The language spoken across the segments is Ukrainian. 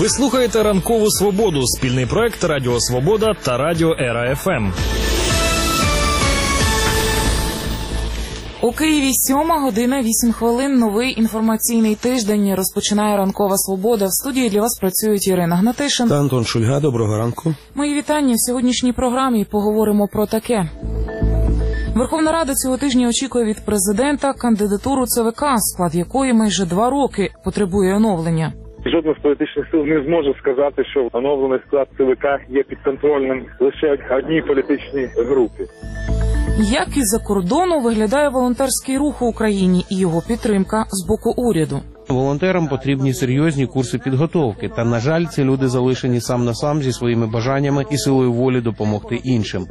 Ви слухаєте «Ранкову свободу» – спільний проект Радіо Свобода та Радіо Ера ФМ. У Києві 7:08. Новий інформаційний тиждень розпочинає «Ранкова свобода». В студії для вас працюють Ірина Гнатишин та Антон Шульга. Доброго ранку. Мої вітання. В сьогоднішній програмі поговоримо про таке. Верховна Рада цього тижня очікує від президента кандидатуру ЦВК, склад якої майже 2 роки потребує оновлення. Жодна з політичних сил не зможе сказати, що оновлений склад ЦВК є підконтрольним лише одній політичній групі. Як із-за кордону виглядає волонтерський рух у Україні і його підтримка з боку уряду? Волонтерам потрібні серйозні курси підготовки, та, на жаль, ці люди залишені сам на сам зі своїми бажаннями і силою волі допомогти іншим.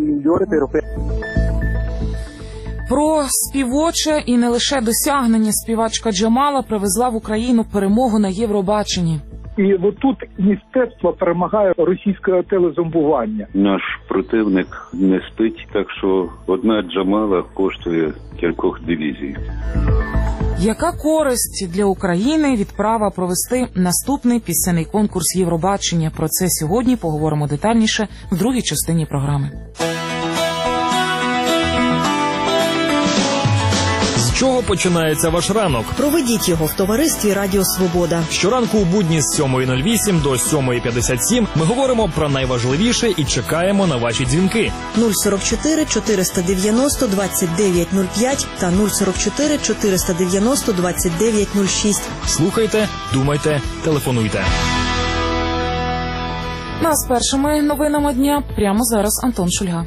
Про співоче і не лише досягнення співачка Джамала привезла в Україну перемогу на Євробаченні. І отут мистецтво перемагає російське телезомбування. Наш противник не спить, так що одна Джамала коштує кількох дивізій. Яка користь для України від права провести наступний пісенний конкурс Євробачення? Про це сьогодні поговоримо детальніше в другій частині програми. З чого починається ваш ранок? Проведіть його в товаристві Радіо Свобода. Щоранку у будні з 7:08 до 7:57 ми говоримо про найважливіше і чекаємо на ваші дзвінки. 044 490 2905 та 044 490 2906. Слухайте, думайте, телефонуйте. З першими новинами дня прямо зараз Антон Шульга.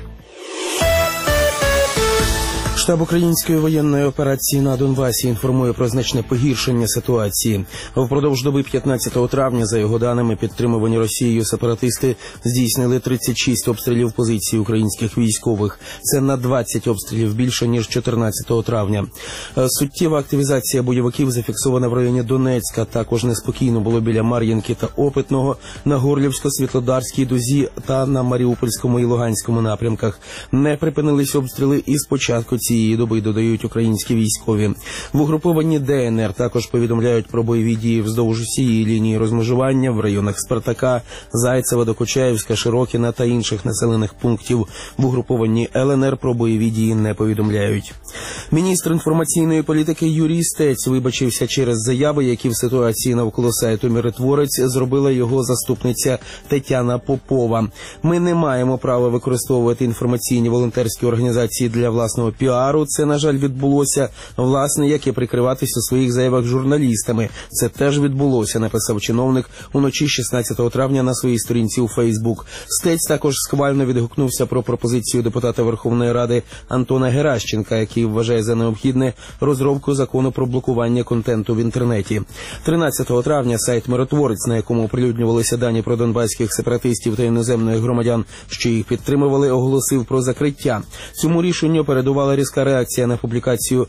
Штаб української воєнної операції на Донбасі інформує про значне погіршення ситуації. Впродовж доби 15 травня, за його даними, підтримувані Росією сепаратисти здійснили 36 обстрілів позицій українських військових. Це на 20 обстрілів більше, ніж 14 травня. Суттєва активізація бойовиків зафіксована в районі Донецька. Також неспокійно було біля Мар'їнки та Опитного, на Горлівсько-Світлодарській дузі та на Маріупольському і Луганському напрямках. Не припинились обстріли і з початку цієї доби, додають українські військові. В угрупованні ДНР також повідомляють про бойові дії вздовж усієї лінії розмежування в районах Спартака, Зайцева, Докучаївська, Широкіна та інших населених пунктів. В угрупованні ЛНР про бойові дії не повідомляють. Міністр інформаційної політики Юрій Стець вибачився через заяви, які в ситуації навколо сайту «Миротворець» зробила його заступниця Тетяна Попова. «Ми не маємо права використовувати інформаційні волонтерські організації для власного піару. Це, на жаль, відбулося. Власне, як і прикриватись у своїх заявах журналістами. Це теж відбулося», написав чиновник уночі 16 травня на своїй сторінці у Фейсбук. Стець також схвально відгукнувся про пропозицію депутата Верховної Ради Антона Геращенка, який вважає за необхідне розробку закону про блокування контенту в інтернеті. 13 травня сайт «Миротворець», на якому оприлюднювалися дані про донбаських сепаратистів та іноземних громадян, що їх підтримували, оголосив про закриття. Цьому рішенню передувала різка реакція на публікацію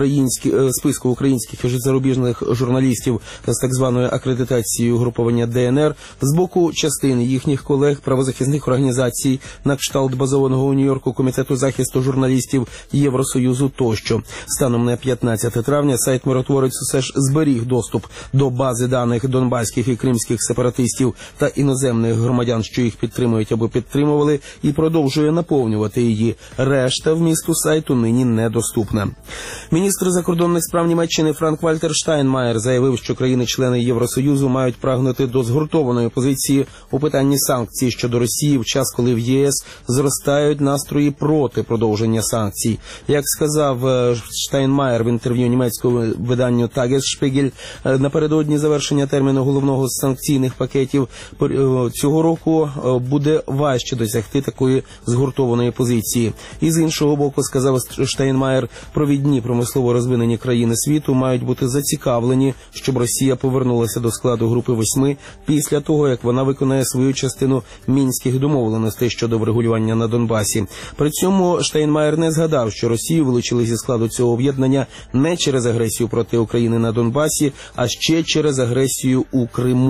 списку українських і зарубіжних журналістів з так званою акредитацією угруповання ДНР з боку частини їхніх колег, правозахисних організацій, на кшталт базованого у Нью-Йорку Комітету захисту журналістів Євросоюзу тощо. Станом на 15 травня сайт «Миротворець» все ж зберіг доступ до бази даних донбаських і кримських сепаратистів та іноземних громадян, що їх підтримують або підтримували, і продовжує наповнювати її. Решта вмісту сайту нині недоступна. Міністр закордонних справ Німеччини Франк-Вальтер Штайнмаєр заявив, що країни-члени Євросоюзу мають прагнути до згуртованої позиції у питанні санкцій щодо Росії в час, коли в ЄС зростають настрої проти продовження санкцій. Як сказав Штайнмаєр в інтерв'ю німецькому виданню Tagesspiegel, напередодні завершення терміну головного з санкційних пакетів цього року буде важче досягти такої згуртованої позиції. І з іншого боку, сказав Штайнмаєр, провідні промислово розвинені країни світу мають бути зацікавлені, щоб Росія повернулася до складу Групи 8 після того, як вона виконає свою частину мінських домовленостей щодо врегулювання на Донбасі. При цьому Штайнмаєр не згадав, що Росію вилучили зі складу цього об'єднання не через агресію проти України на Донбасі, а ще через агресію у Криму.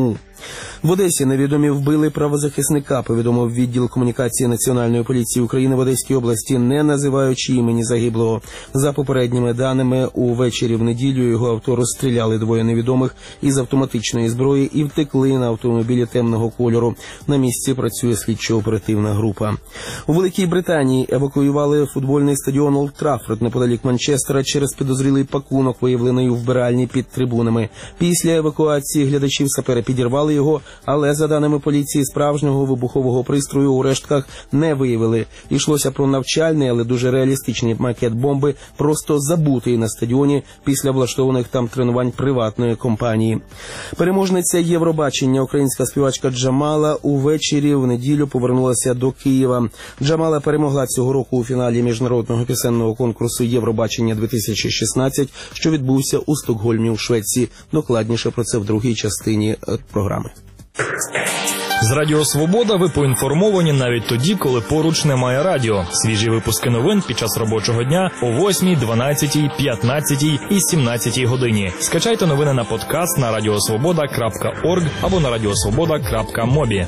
В Одесі невідомі вбили правозахисника, повідомив відділ комунікації Національної поліції України в Одеській області, не називаючи імені загиблого. За попередніми даними, увечері в неділю його авто розстріляли двоє невідомих із автоматичної зброї і втекли на автомобілі темного кольору. На місці працює слідчо-оперативна група. У Великій Британії евакуювали футбольний стадіон Олд Траффорд неподалік Манчестера через підозрілий пакунок, виявлений у вбиральні під трибунами. Після евакуації глядачів сапери підірвали його, але, за даними поліції, справжнього вибухового пристрою у рештках не виявили. Йшлося про навчальний, але дуже реалістичний макет бомби, просто забутий на стадіоні після влаштованих там тренувань приватної компанії. Переможниця Євробачення, українська співачка Джамала, увечері в неділю повернулася до Києва. Джамала перемогла цього року у фіналі міжнародного пісенного конкурсу Євробачення-2016, що відбувся у Стокгольмі у Швеції. Докладніше про це в другій частині програми. З Радіо Свобода ви поінформовані навіть тоді, коли поруч немає радіо. Свіжі випуски новин під час робочого дня о 8, 12, 15 і 17 годині. Скачайте новини на подкаст на radiosvoboda.org або на radiosvoboda.mobi.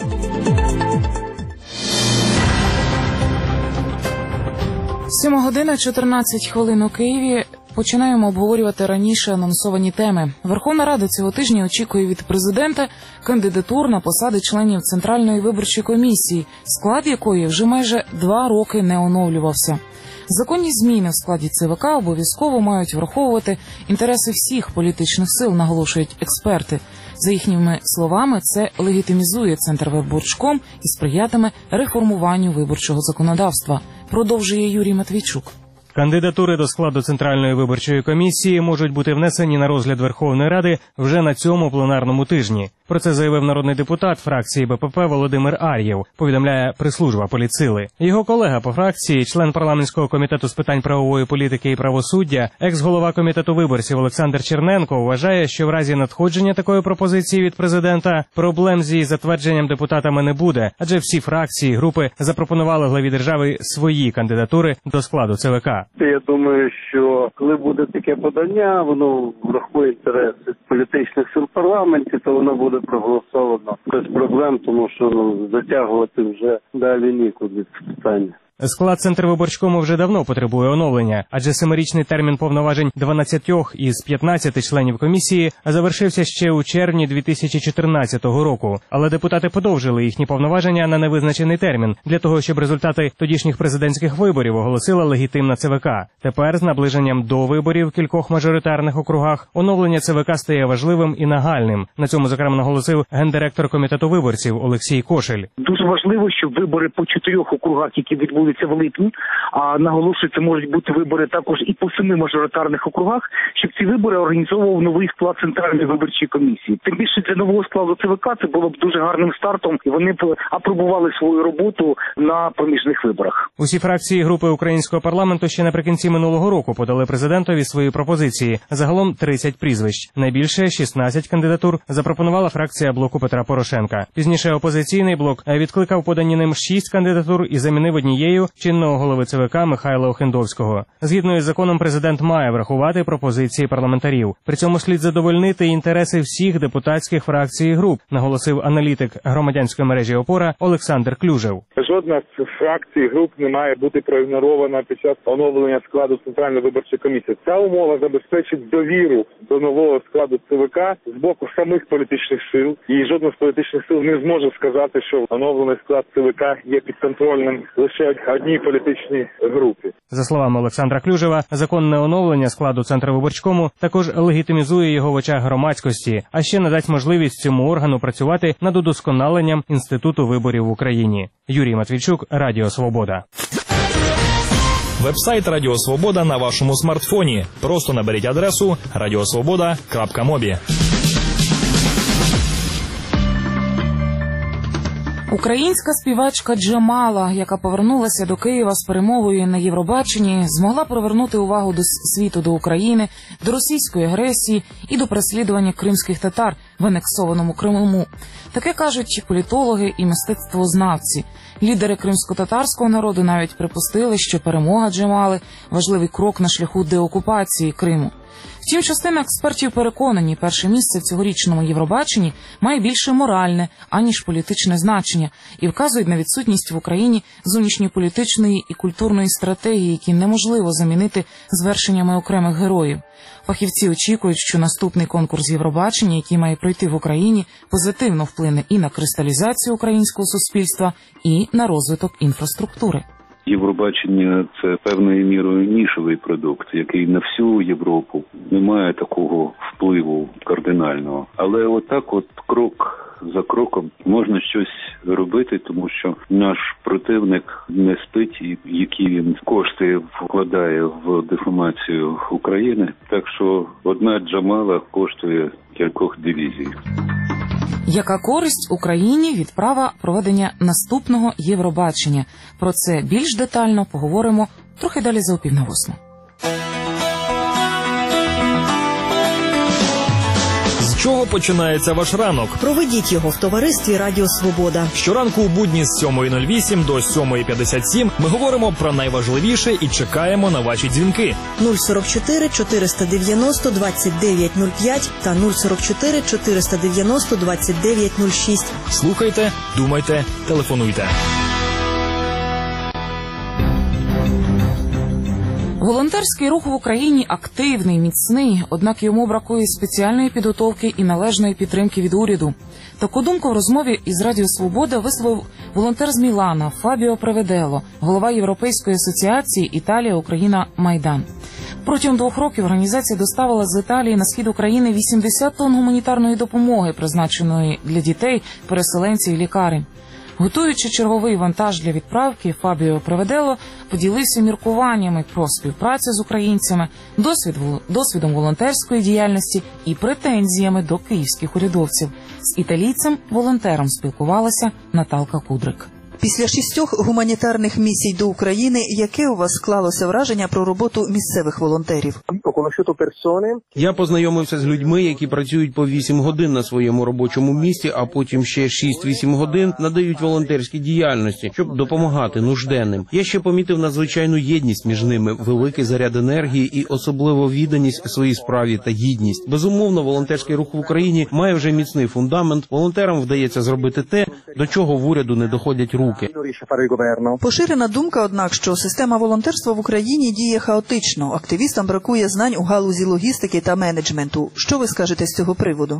7:14 у Києві. Починаємо обговорювати раніше анонсовані теми. Верховна Рада цього тижня очікує від президента кандидатур на посади членів Центральної виборчої комісії, склад якої вже майже 2 роки не оновлювався. Законні зміни в складі ЦВК обов'язково мають враховувати інтереси всіх політичних сил, наголошують експерти. За їхніми словами, це легітимізує Центрвиборчком і сприятиме реформуванню виборчого законодавства. Продовжує Юрій Матвійчук. Кандидатури до складу Центральної виборчої комісії можуть бути внесені на розгляд Верховної Ради вже на цьому пленарному тижні. Про це заявив народний депутат фракції БПП Володимир Ар'єв, повідомляє прес-служба Політсили. Його колега по фракції, член парламентського комітету з питань правової політики і правосуддя, екс-голова комітету виборців Олександр Черненко вважає, що в разі надходження такої пропозиції від президента проблем з її затвердженням депутатами не буде, адже всі фракції і групи запропонували главі держави свої кандидатури до складу ЦВК. Я думаю, що коли буде таке подання, воно врахує інтереси політичних сил в парламенті, то воно буде проголосовано без проблем, тому що затягувати вже далі нікуди це питання. Склад Центрвиборчкому вже давно потребує оновлення, адже 7-річний термін повноважень 12 із 15 членів комісії завершився ще у червні 2014 року. Але депутати подовжили їхні повноваження на невизначений термін, для того, щоб результати тодішніх президентських виборів оголосила легітимна ЦВК. Тепер, з наближенням до виборів в кількох мажоритарних округах, оновлення ЦВК стає важливим і нагальним. На цьому, зокрема, наголосив гендиректор комітету виборців Олексій Кошель. Дуже важливо, щоб вибори по 4 округах, які відбудуться в липні, а наголошується, можуть бути вибори також і по 7 мажоритарних округах, щоб ці вибори організовував новий склад Центральної виборчої комісії. Тим більше для нового складу ЦВК це було б дуже гарним стартом, і вони б апробували свою роботу на проміжних виборах. Усі фракції групи українського парламенту ще наприкінці минулого року подали президентові свої пропозиції. Загалом 30 прізвищ. Найбільше 16 кандидатур запропонувала фракція блоку Петра Порошенка. Пізніше опозиційний блок відкликав подані ним 6 кандидатур і замінив однією чинного голови ЦВК Михайла Охендовського. Згідно із законом, президент має врахувати пропозиції парламентарів. При цьому слід задовольнити інтереси всіх депутатських фракцій і груп, наголосив аналітик громадянської мережі «Опора» Олександр Клюжев. Жодна з фракцій і груп не має бути проігнорована під час оновлення складу Центральної виборчої комісії. Ця умова забезпечить довіру до нового складу ЦВК з боку самих політичних сил. І жодна з політичних сил не зможе сказати, що оновлений склад ЦВК є підконтрольним лише одній політичній групі. За словами Олександра Клюжева, законне оновлення складу Центрвиборчкому також легітимізує його в очах громадськості, а ще надасть можливість цьому органу працювати над удосконаленням інституту виборів в Україні. Юрій Матвійчук, Радіо Свобода. Вебсайт Радіо Свобода на вашому смартфоні. Просто наберіть адресу radiosvoboda.mobi. Українська співачка Джамала, яка повернулася до Києва з перемогою на Євробаченні, змогла привернути увагу до світу до України, до російської агресії і до переслідування кримських татар в анексованому Криму. Таке кажуть політологи і мистецтвознавці. Лідери кримсько-татарського народу навіть припустили, що перемога Джамали – важливий крок на шляху деокупації Криму. Втім, частина експертів переконані, перше місце в цьогорічному Євробаченні має більше моральне, аніж політичне значення, і вказують на відсутність в Україні зовнішньополітичної і культурної стратегії, які неможливо замінити звершеннями окремих героїв. Фахівці очікують, що наступний конкурс Євробачення, який має пройти в Україні, позитивно вплине і на кристалізацію українського суспільства, і на розвиток інфраструктури. Євробачення – це певною мірою нішовий продукт, який на всю Європу не має такого впливу кардинального. Але отак крок за кроком можна щось робити, тому що наш противник не спить, і які він кошти вкладає в деформацію України. Так що одна Джамала коштує кількох дивізій. Яка користь Україні від права проведення наступного Євробачення? Про це більш детально поговоримо трохи далі за 7:30. З чого починається ваш ранок? Проведіть його в товаристві Радіо Свобода. Щоранку у будні з 7:08 до 7:57 ми говоримо про найважливіше і чекаємо на ваші дзвінки. 044 490 2905 та 044 490 2906. Слухайте, думайте, телефонуйте. Волонтерський рух в Україні активний, міцний, однак йому бракує спеціальної підготовки і належної підтримки від уряду. Таку думку в розмові із Радіо Свобода висловив волонтер з Мілана Фабіо Преведело, голова Європейської асоціації «Італія-Україна Майдан». Протягом 2 років організація доставила з Італії на схід України 80 тонн гуманітарної допомоги, призначеної для дітей, переселенців і лікарень. Готуючи черговий вантаж для відправки, Фабіо Преведело поділився міркуваннями про співпрацю з українцями, досвідом волонтерської діяльності і претензіями до київських урядовців. З італійцем-волонтером спілкувалася Наталка Кудрик. Після 6 гуманітарних місій до України, яке у вас склалося враження про роботу місцевих волонтерів? Я познайомився з людьми, які працюють по 8 годин на своєму робочому місці, а потім ще 6-8 годин надають волонтерській діяльності, щоб допомагати нужденним. Я ще помітив надзвичайну єдність між ними, великий заряд енергії і особливо відданість своїй справі та гідність. Безумовно, волонтерський рух в Україні має вже міцний фундамент. Волонтерам вдається зробити те, до чого в уряду не доходять руки. Поширена думка, однак, що система волонтерства в Україні діє хаотично. Активістам бракує знань у галузі логістики та менеджменту. Що ви скажете з цього приводу?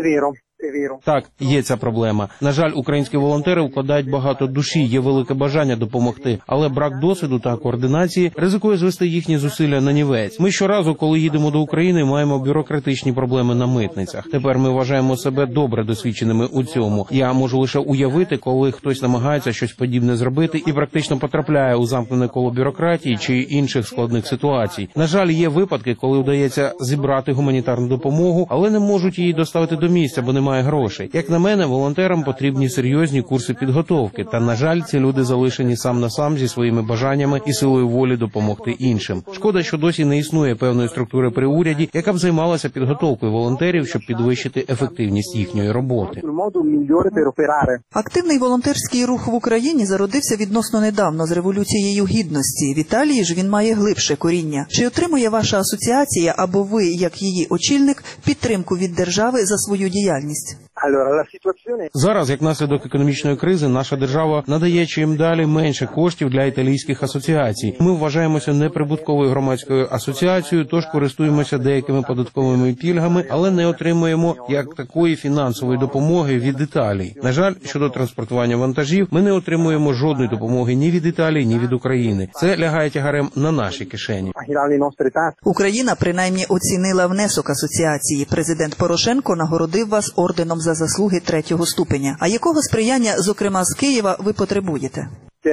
Так, є ця проблема. На жаль, українські волонтери вкладають багато душі, є велике бажання допомогти, але брак досвіду та координації ризикує звести їхні зусилля на нівець. Ми щоразу, коли їдемо до України, маємо бюрократичні проблеми на митницях. Тепер ми вважаємо себе добре досвідченими у цьому. Я можу лише уявити, коли хтось намагається щось подібне зробити і практично потрапляє у замкнене коло бюрократії чи інших складних ситуацій. На жаль, є випадки, коли вдається зібрати гуманітарну допомогу, але не можуть її доставити до місця, бо немає грошей. Як на мене, волонтерам потрібні серйозні курси підготовки. Та, на жаль, ці люди залишені сам на сам зі своїми бажаннями і силою волі допомогти іншим. Шкода, що досі не існує певної структури при уряді, яка б займалася підготовкою волонтерів, щоб підвищити ефективність їхньої роботи. Активний волонтерський рух в Україні зародився відносно недавно з Революцією Гідності. В Італії ж він має глибше коріння. Чи отримує ваша асоціація або ви, як її очільник, підтримку від держави за свою діяльність? Зараз, як наслідок економічної кризи, наша держава надає чим далі менше коштів для італійських асоціацій. Ми вважаємося неприбутковою громадською асоціацією, тож користуємося деякими податковими пільгами, але не отримуємо як такої фінансової допомоги від Італії. На жаль, щодо транспортування вантажів, ми не отримуємо жодної допомоги ні від Італії, ні від України. Це лягає тягарем на наші кишені. Україна принаймні оцінила внесок асоціації. Президент Порошенко нагородив вас орденом за заслуги 3-го ступеня. А якого сприяння, зокрема з Києва, ви потребуєте?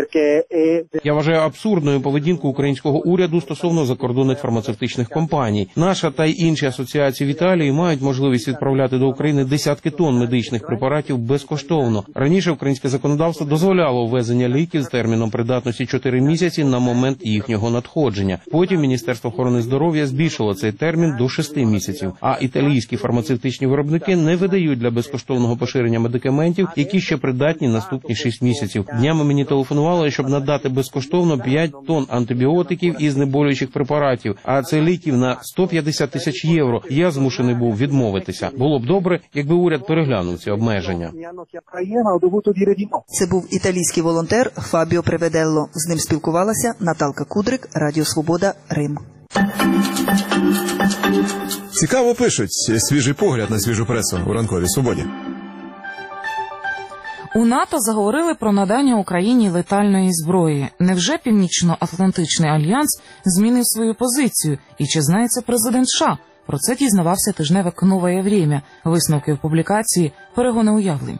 Я вважаю абсурдною поведінку українського уряду стосовно закордонних фармацевтичних компаній. Наша та й інші асоціації в Італії мають можливість відправляти до України десятки тонн медичних препаратів безкоштовно. Раніше українське законодавство дозволяло ввезення ліків з терміном придатності 4 місяці на момент їхнього надходження. Потім Міністерство охорони здоров'я збільшило цей термін до 6 місяців. А італійські фармацевтичні виробники не видають для безкоштовного поширення медикаментів, які ще придатні наступні 6 місяців. Днями мені телефонували запропонували, щоб надати безкоштовно 5 тонн антибіотиків і знеболюючих препаратів, а це ліків на 150 тисяч євро. Я змушений був відмовитися. Було б добре, якби уряд переглянув ці обмеження. Це був італійський волонтер Фабіо Преведелло. З ним спілкувалася Наталка Кудрик, Радіо Свобода, Рим. Цікаво пишуть. Свіжий погляд на свіжу пресу у ранковій свободі. У НАТО заговорили про надання Україні летальної зброї. Невже Північно-Атлантичний альянс змінив свою позицію? І чи знає це президент США? Про це дізнавався тижневик «Новое время». Висновки в публікації «Перегони уявлень».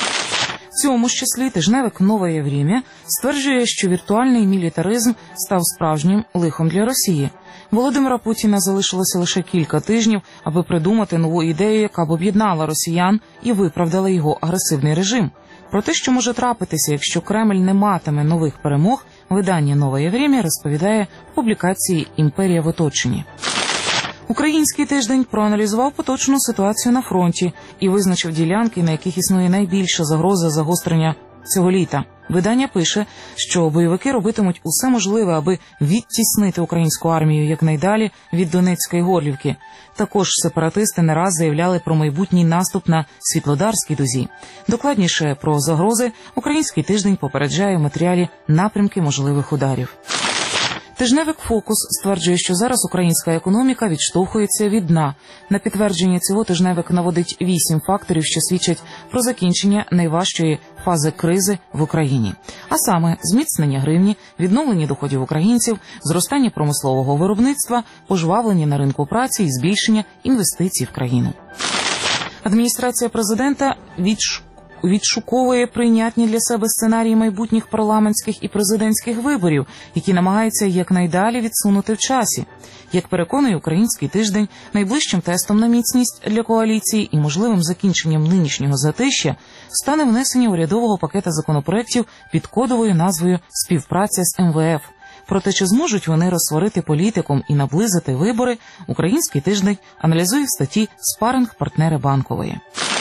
В цьому ж числі тижневик «Новое время» стверджує, що віртуальний мілітаризм став справжнім лихом для Росії. Володимира Путіна залишилося лише кілька тижнів, аби придумати нову ідею, яка б об'єднала росіян і виправдала його агресивний режим. Про те, що може трапитися, якщо Кремль не матиме нових перемог, видання «Новое время» розповідає в публікації «Імперія в оточенні». Український тиждень проаналізував поточну ситуацію на фронті і визначив ділянки, на яких існує найбільша загроза загострення цього літа. Видання пише, що бойовики робитимуть усе можливе, аби відтіснити українську армію якнайдалі від Донецької Горлівки. Також сепаратисти не раз заявляли про майбутній наступ на Світлодарській дузі. Докладніше про загрози Український тиждень попереджає в матеріалі «Напрямки можливих ударів». Тижневик «Фокус» стверджує, що зараз українська економіка відштовхується від дна. На підтвердження цього тижневик наводить 8 факторів, що свідчать про закінчення найважчої фази кризи в Україні. А саме зміцнення гривні, відновлення доходів українців, зростання промислового виробництва, пожвавлення на ринку праці і збільшення інвестицій в країну. Адміністрація президента відшуковує прийнятні для себе сценарії майбутніх парламентських і президентських виборів, які намагаються якнайдалі відсунути в часі. Як переконує Український тиждень, найближчим тестом на міцність для коаліції і можливим закінченням нинішнього затища стане внесення урядового пакета законопроєктів під кодовою назвою «Співпраця з МВФ». Проте, чи зможуть вони розсварити політикум і наблизити вибори, Український тиждень аналізує в статті «Спаринг партнери Банкової».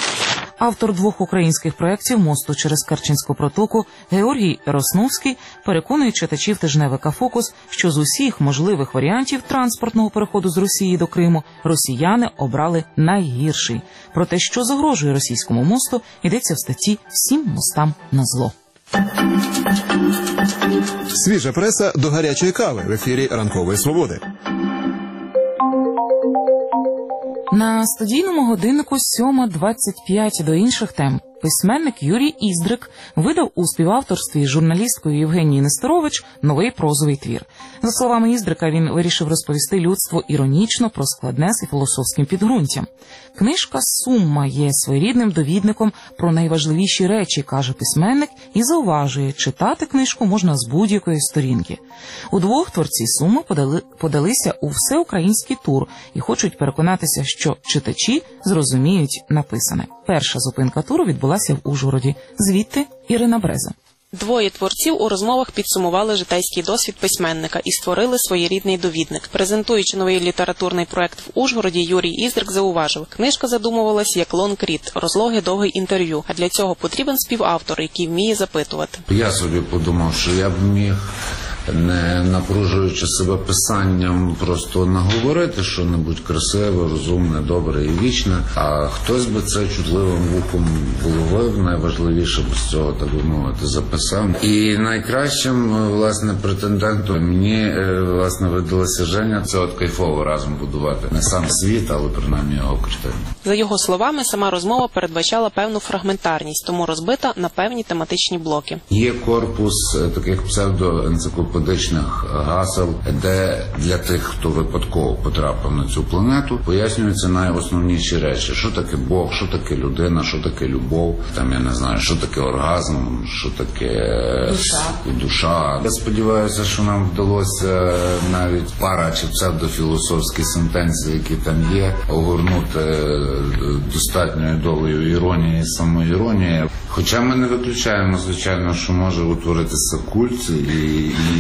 Автор 2 українських проєктів «Мосту через Керченську протоку» Георгій Росновський переконує читачів тижневика «Фокус», що з усіх можливих варіантів транспортного переходу з Росії до Криму росіяни обрали найгірший. Про те, що загрожує російському мосту, йдеться в статті «7 мостам на зло». Свіжа преса до гарячої кави в ефірі «Ранкової свободи». На студійному годиннику 7:25 до інших тем. Письменник Юрій Іздрик видав у співавторстві з журналісткою Євгенією Нестерович новий прозовий твір. За словами Іздрика, він вирішив розповісти людству іронічно про складне з філософським підґрунтям. Книжка «Сумма» є своєрідним довідником про найважливіші речі, каже письменник, і зауважує, читати книжку можна з будь-якої сторінки. Удвох творці «Суми» подалися у всеукраїнський тур і хочуть переконатися, що читачі зрозуміють написане. Перша зупинка туру відбулася в Ужгороді. Звідти Ірина Бреза. Двоє творців у розмовах підсумували житейський досвід письменника і створили своєрідний довідник. Презентуючи новий літературний проект в Ужгороді, Юрій Іздрик зауважив, книжка задумувалась як лонгрід, розлоге довге інтерв'ю, а для цього потрібен співавтор, який вміє запитувати. Я собі подумав, що я б міг, не напружуючи себе писанням, просто наговорити що-небудь красиве, розумне, добре і вічне, а хтось би це чутливим вухом вловив, найважливіше б з цього, так би мовити, записав. І найкращим, власне, претендентом мені, власне, видалася Женя. Це от кайфово разом будувати не сам світ, але принаймні його картину. За його словами, сама розмова передбачала певну фрагментарність, тому розбита на певні тематичні блоки. Є корпус таких псевдоенциклопедичних гасел, де для тих, хто випадково потрапив на цю планету, пояснюються найосновніші речі. Що таке Бог, що таке людина, що таке любов, там, я не знаю, що таке оргазм, що таке душа. Я сподіваюся, що нам вдалося навіть пара чи псевдофілософські сентенції, які там є, огорнути достатньою долею іронії і самоіронії. Хоча ми не виключаємо, звичайно, що може утворитися культ і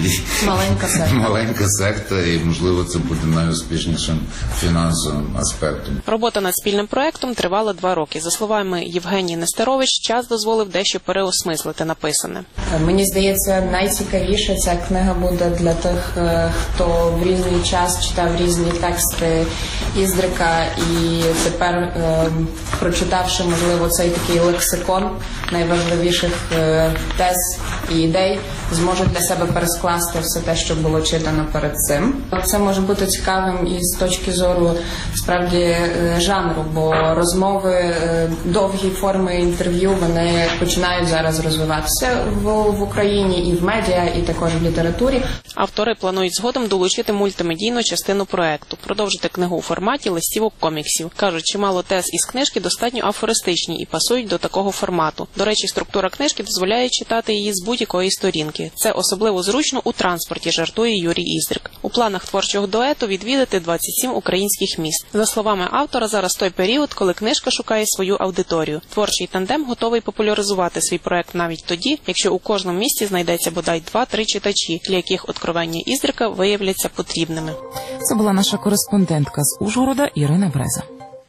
маленька секта, і, можливо, це буде найуспішнішим фінансовим аспектом. Робота над спільним проектом тривала 2 роки. За словами Євгенії Нестерович, час дозволив дещо переосмислити написане. Мені здається, найцікавіше ця книга буде для тих, хто в різний час читав різні тексти Іздрика і тепер, прочитавши, можливо, цей такий лексикон найважливіших тез і ідей, зможуть для себе перескласти все те, що було читано перед цим. Це може бути цікавим і з точки зору, справді, жанру, бо розмови, довгі форми інтерв'ю, вони починають зараз розвиватися в Україні і в медіа, і також в літературі. Автори планують згодом долучити мультимедійну частину проекту, продовжити книгу у форматі листівок-коміксів. Кажуть, чимало тез із книжки достатньо афористичні і пасують до такого формату. До речі, структура книжки дозволяє читати її з будь-якої сторінки. Це особливо зручно у транспорті, жартує Юрій Іздрик. У планах творчого дуету відвідати 27 українських міст. За словами автора, зараз той період, коли книжка шукає свою аудиторію. Творчий тандем готовий популяризувати свій проект навіть тоді, якщо у кожному місті знайдеться бодай 2-3 читачі, для яких откровення Іздрика виявляться потрібними. Це була наша кореспондентка з Ужгорода Ірина Бреза.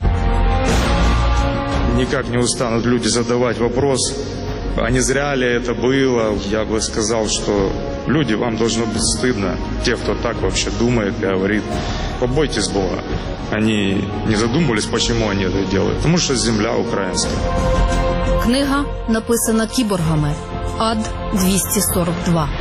Никак не устанут люди задавать вопрос, а не зря ли это было. Я бы сказал, что люди, вам должно быть стыдно. Те, кто так вообще думает и говорит, побойтесь Бога. Они не задумывались, почему они это делают. Потому что земля украинская. Книга написана кіборгами. Ад-242.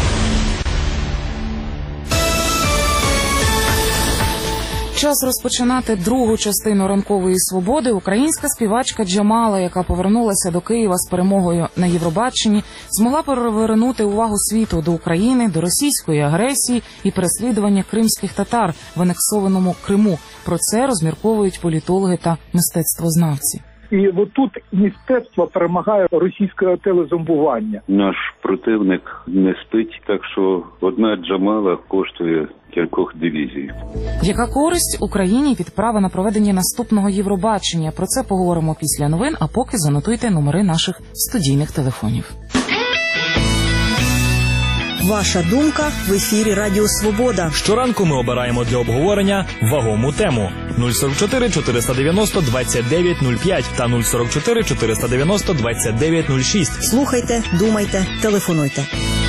Час розпочинати другу частину ранкової свободи. Українська співачка Джамала, яка повернулася до Києва з перемогою на Євробаченні, змогла перевернути увагу світу до України, до російської агресії і переслідування кримських татар в анексованому Криму. Про це розмірковують політологи та мистецтвознавці. І отут мистецтво перемагає російське телезомбування. Наш противник не спить, так що одна Джамала коштує кількох дивізій. Яка користь Україні від права на проведення наступного Євробачення? Про це поговоримо після новин, а поки занотуйте номери наших студійних телефонів. Ваша думка в ефірі Радіо Свобода. Щоранку ми обираємо для обговорення вагому тему. 044 490 2905 та 044 490 2906. Слухайте, думайте, телефонуйте.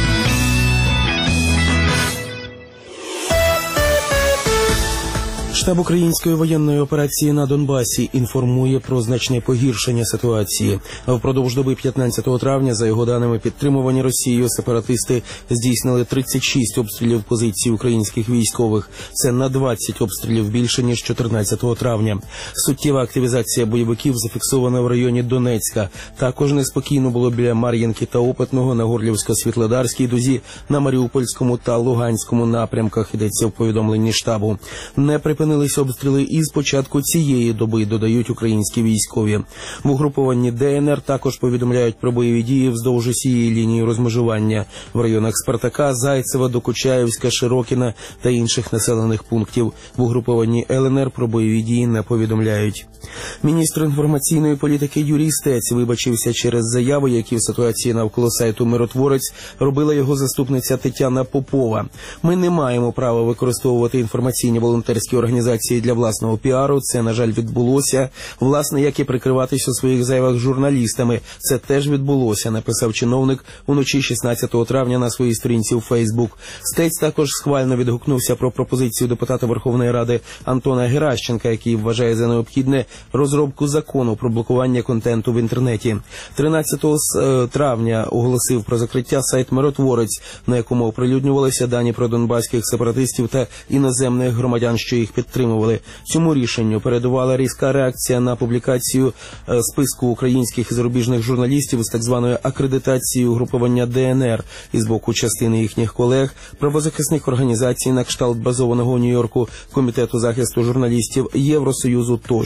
Штаб української воєнної операції на Донбасі інформує про значне погіршення ситуації. Впродовж доби 15 травня, за його даними, підтримувані Росією сепаратисти здійснили 36 обстрілів позицій українських військових. Це на 20 обстрілів більше, ніж 14 травня. Суттєва активізація бойовиків зафіксована в районі Донецька. Також неспокійно було біля Мар'їнки та Опитного, на Горлівсько-Світлодарській дузі, на Маріупольському та Луганському напрямках, йдеться в повідомленні штабу. Не припинилися обстріли і з початку цієї доби, додають українські військові. В угрупованні ДНР також повідомляють про бойові дії вздовж усієї лінії розмежування в районах Спартака, Зайцева, Докучаївська, Широкіна та інших населених пунктів. В угрупованні ЛНР про бойові дії не повідомляють. Міністр інформаційної політики Юрій Стець вибачився через заяви, які в ситуації навколо сайту «Миротворець» робила його заступниця Тетяна Попова. «Ми не маємо права використовувати інформаційні волонтерські організації для власного піару. Це, на жаль, відбулося. Власне, як і прикриватись у своїх заявах журналістами. Це теж відбулося», написав чиновник уночі 16 травня на своїй сторінці у Фейсбук. Стець також схвально відгукнувся про пропозицію депутата Верховної Ради Антона Геращенка, який вважає за необхідне розробку закону про блокування контенту в інтернеті. 13 травня оголосив про закриття сайт «Миротворець», на якому оприлюднювалися дані про донбаських сепаратистів та іноземних громадян, що їх підтримували. Цьому рішенню передувала різка реакція на публікацію списку українських і зарубіжних журналістів з так званою акредитацією угруповання ДНР із боку частини їхніх колег, правозахисних організацій на кшталт базованого у Нью-Йорку Комітету захисту журналістів, Євросоюзу тощо.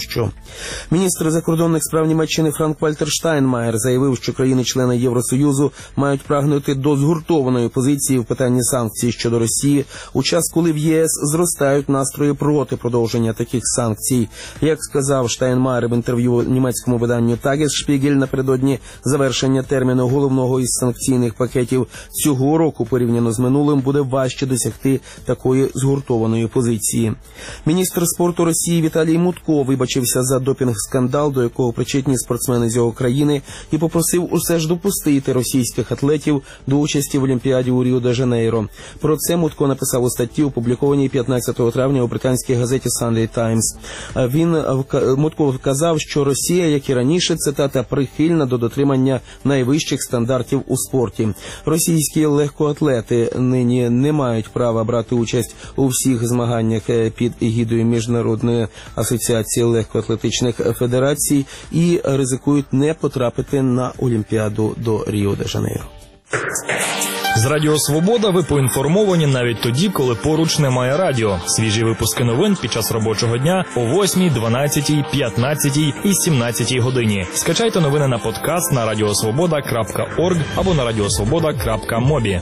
Міністр закордонних справ Німеччини Франк-Вальтер Штайнмаєр заявив, що країни-члени Євросоюзу мають прагнути до згуртованої позиції в питанні санкцій щодо Росії у час, коли в ЄС зростають настрої проти продовження таких санкцій. Як сказав Штайнмаєр в інтерв'ю німецькому виданню «Тагесшпігель» напередодні завершення терміну головного із санкційних пакетів, цього року порівняно з минулим буде важче досягти такої згуртованої позиції. Міністр спорту Росії Віталій Мутко вибачився за допінг-скандал, до якого причетні спортсмени з його країни, і попросив усе ж допустити російських атлетів до участі в Олімпіаді у Ріо-де-Жанейро. Про це Мутко написав у статті, опублікованій 15 травня у британській газеті Sunday Times. Мутко вказав, що Росія, як і раніше, цитата, прихильна до дотримання найвищих стандартів у спорті. Російські легкоатлети нині не мають права брати участь у всіх змаганнях під егідою Міжнародної асоціації легкоатлетичних федерацій і ризикують не потрапити на Олімпіаду до Ріо-де-Жанейро. З Радіо Свобода ви поінформовані навіть тоді, коли поруч немає радіо. Свіжі випуски новин під час робочого дня о 8, 12, 15 і 17 годині. Скачайте новини на подкаст на radiosvoboda.org або на radiosvoboda.mobi.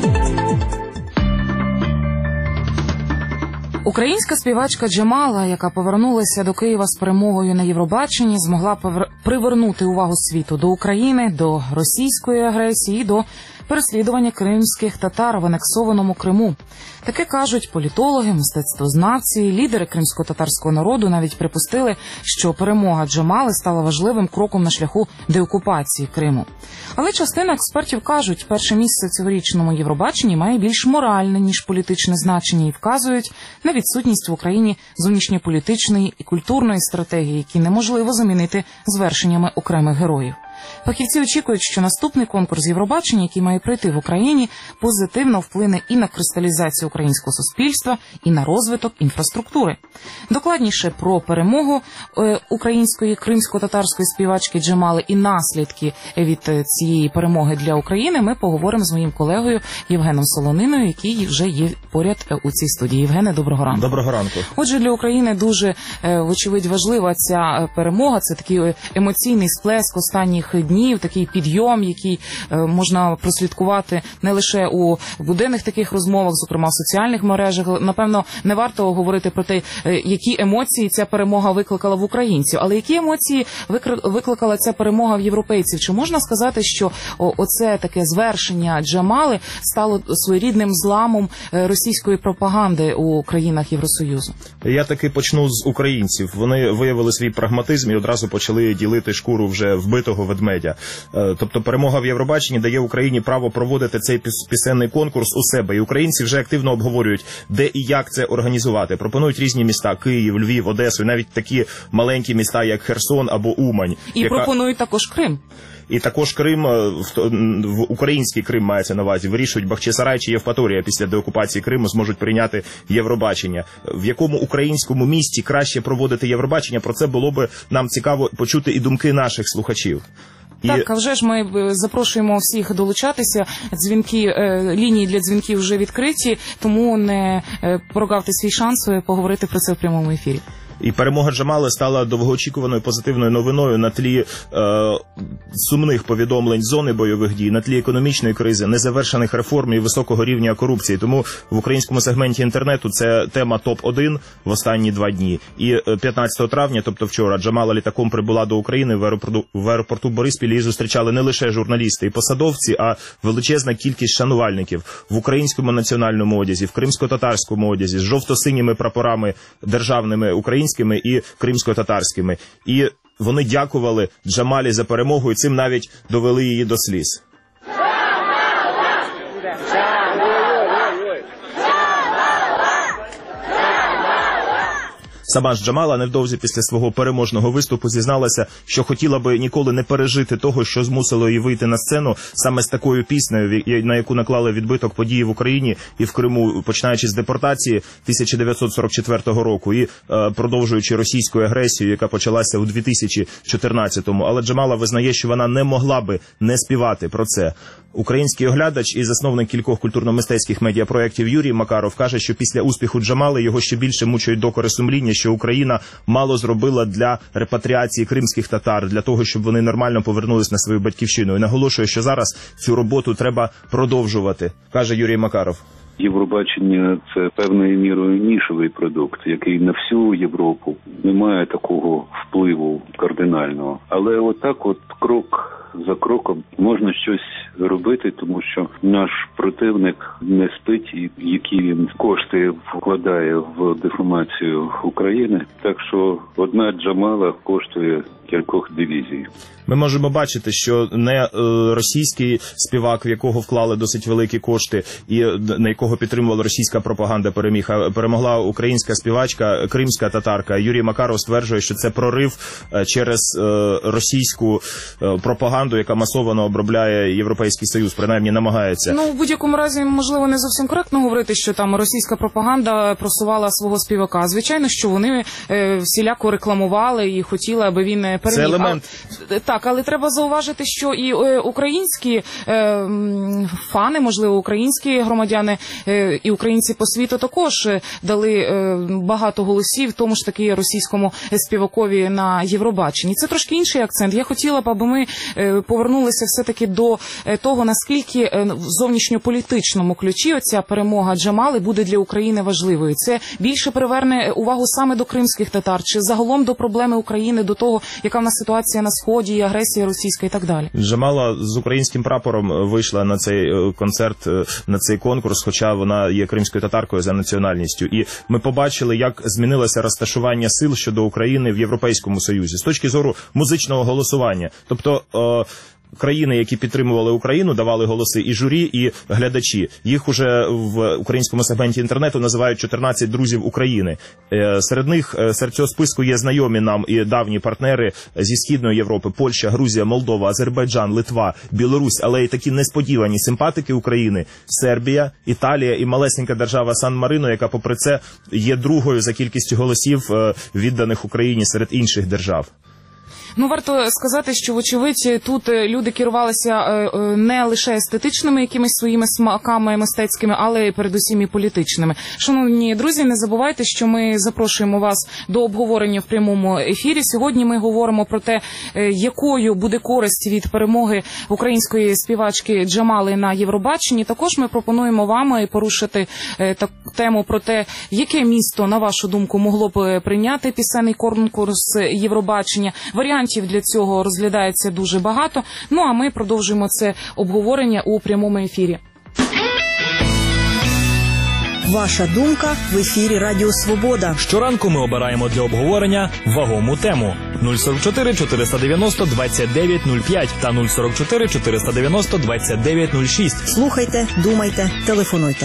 Українська співачка Джамала, яка повернулася до Києва з перемогою на Євробаченні, змогла привернути увагу світу до України, до російської агресії і до переслідування кримських татар в анексованому Криму. Таке кажуть політологи, мистецтвознавці, лідери кримсько-татарського народу навіть припустили, що перемога Джамали стала важливим кроком на шляху деокупації Криму. Але частина експертів кажуть, перше місце в цьогорічному Євробаченні має більш моральне, ніж політичне значення і вказують на відсутність в Україні зовнішньополітичної і культурної стратегії, які неможливо замінити звершеннями окремих героїв. Фахівці очікують, що наступний конкурс Євробачення, який має пройти в Україні, позитивно вплине і на кристалізацію українського суспільства, і на розвиток інфраструктури. Докладніше про перемогу української кримсько-татарської співачки Джамали і наслідки від цієї перемоги для України ми поговоримо з моїм колегою Євгеном Солониною, який вже є поряд у цій студії. Євгене, доброго ранку. Доброго ранку. Отже, для України дуже, вочевидь, важлива ця перемога. Це такий емоційний сплеск останніх днів, такий підйом, який можна прослідкувати не лише у буденних таких розмовах, зокрема в соціальних мережах. Напевно, не варто говорити про те, які емоції ця перемога викликала в українців, але які емоції викликала ця перемога в європейців. Чи можна сказати, що оце таке звершення Джамали стало своєрідним зламом російської пропаганди у країнах Євросоюзу? Я таки почну з українців. Вони виявили свій прагматизм і одразу почали ділити шкуру вже вбитого ведмедя. Тобто перемога в Євробаченні дає Україні право проводити цей пісенний конкурс у себе. І українці вже активно обговорюють, де і як це організувати. Пропонують різні міста – Київ, Львів, Одесу, і навіть такі маленькі міста, як Херсон або Умань. І пропонують також Крим. І також Крим, в український Крим мається на увазі, вирішують Бахчисарай чи Євпаторія після деокупації Криму зможуть прийняти Євробачення. В якому українському місті краще проводити Євробачення, про це було би нам цікаво почути і думки наших слухачів. Так, а вже ж ми запрошуємо всіх долучатися. Лінії для дзвінків вже відкриті, тому не прогавте свій шанс поговорити про це в прямому ефірі. І перемога Джамали стала довгоочікуваною позитивною новиною на тлі сумних повідомлень зони бойових дій, на тлі економічної кризи, незавершених реформ і високого рівня корупції. Тому в українському сегменті інтернету це тема топ-1 в останні 2 дні. І 15 травня, тобто вчора, Джамала літаком прибула до України в аеропорту Бориспіль. Її зустрічали не лише журналісти і посадовці, а величезна кількість шанувальників в українському національному одязі, в кримсько-татарському одязі, з жовто-синіми прапорами державними українськими і кримсько-татарськими. І вони дякували Джамалі за перемогу і цим навіть довели її до сліз. Сама ж Джамала невдовзі після свого переможного виступу зізналася, що хотіла би ніколи не пережити того, що змусило її вийти на сцену саме з такою піснею, на яку наклали відбиток події в Україні і в Криму, починаючи з депортації 1944 року і продовжуючи російською агресією, яка почалася у 2014-му. Але Джамала визнає, що вона не могла би не співати про це. Український оглядач і засновник кількох культурно-мистецьких медіапроєктів Юрій Макаров каже, що після успіху Джамали його ще більше мучають докори сумління, що Україна мало зробила для репатріації кримських татар, для того, щоб вони нормально повернулись на свою батьківщину. І наголошує, що зараз цю роботу треба продовжувати, каже Юрій Макаров. Євробачення – це певною мірою нішовий продукт, який на всю Європу не має такого впливу кардинального. Але отак от крок за кроком можна щось робити, тому що наш противник не спить, і які він кошти вкладає в деформацію України. Так що одна Джамала коштує кількох дивізій. Ми можемо бачити, що не російський співак, в якого вклали досить великі кошти і на якого підтримувала російська пропаганда, переміг, а перемогла українська співачка, кримська татарка. Юрій Макаров стверджує, що це прорив через російську пропаганду, яка масово обробляє Європейський Союз, принаймні намагається. Ну, в будь-якому разі, можливо, не зовсім коректно говорити, що там російська пропаганда просувала свого співака. Звичайно, що вони всіляко рекламували і хотіли, аби він переміг. Це елемент. Так, але треба зауважити, що і українські фани, можливо, українські громадяни і українці по світу також дали багато голосів тому ж таки російському співакові на Євробаченні. Це трошки інший акцент. Я хотіла б, аби ми повернулися все-таки до того, наскільки в зовнішньополітичному ключі оця перемога Джамали буде для України важливою. Це більше приверне увагу саме до кримських татар, чи загалом до проблеми України, до того, яка в нас ситуація на Сході, і агресія російська і так далі. Джамала з українським прапором вийшла на цей концерт, на цей конкурс, хоча вона є кримською татаркою за національністю. І ми побачили, як змінилося розташування сил щодо України в Європейському Союзі з точки зору музичного голосування. Тобто країни, які підтримували Україну, давали голоси і журі, і глядачі. Їх уже в українському сегменті інтернету називають 14 друзів України. Серед цього списку є знайомі нам і давні партнери зі Східної Європи: Польща, Грузія, Молдова, Азербайджан, Литва, Білорусь, але й такі несподівані симпатики України: Сербія, Італія і малесенька держава Сан-Марино, яка попри це є другою за кількістю голосів, відданих Україні серед інших держав. Ну, варто сказати, що, вочевидь, тут люди керувалися не лише естетичними якимись своїми смаками мистецькими, але й передусім і політичними. Шановні друзі, не забувайте, що ми запрошуємо вас до обговорення в прямому ефірі. Сьогодні ми говоримо про те, якою буде користь від перемоги української співачки Джамали на Євробаченні. Також ми пропонуємо вам порушити тему про те, яке місто, на вашу думку, могло б прийняти пісенний конкурс Євробачення. Варіантів для цього розглядається дуже багато. Ну, а ми продовжуємо це обговорення у прямому ефірі. Ваша думка в ефірі Радіо Свобода. Щоранку ми обираємо для обговорення вагому тему. 044 490 2905 та 044 490 2906. Слухайте, думайте, телефонуйте.